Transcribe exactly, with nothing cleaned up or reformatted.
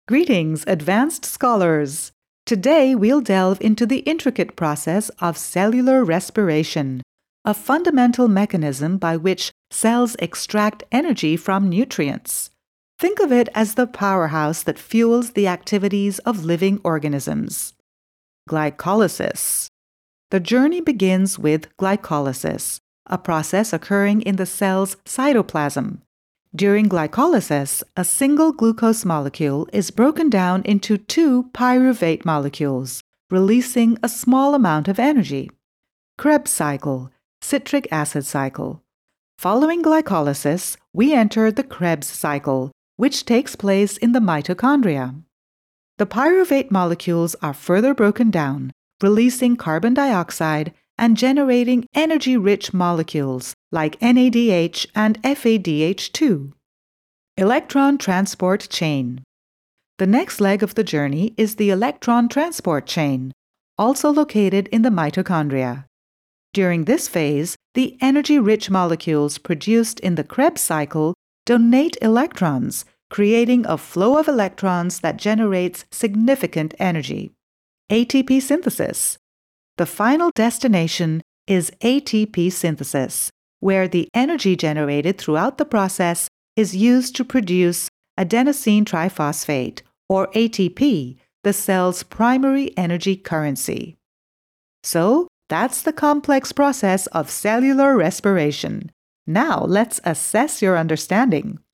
Greetings, advanced scholars! Today we'll delve into the intricate process of cellular respiration, a fundamental mechanism by which cells extract energy from nutrients. Think of it as the powerhouse that fuels the activities of living organisms. Glycolysis. The journey begins with glycolysis, a process occurring in the cell's cytoplasm. During glycolysis, a single glucose molecule is broken down into two pyruvate molecules, releasing a small amount of energy. Krebs cycle, citric acid cycle. Following glycolysis, we enter the Krebs cycle, which takes place in the mitochondria. The pyruvate molecules are further broken down, releasing carbon dioxide and generating energy-rich molecules like N A D H and F A D H two. Electron transport chain. The next leg of the journey is the electron transport chain, also located in the mitochondria. During this phase, the energy-rich molecules produced in the Krebs cycle donate electrons, creating a flow of electrons that generates significant energy. A T P synthesis. The final destination is A T P synthesis, where the energy generated throughout the process is used to produce adenosine triphosphate, or A T P, the cell's primary energy currency. So, that's the complex process of cellular respiration. Now let's assess your understanding.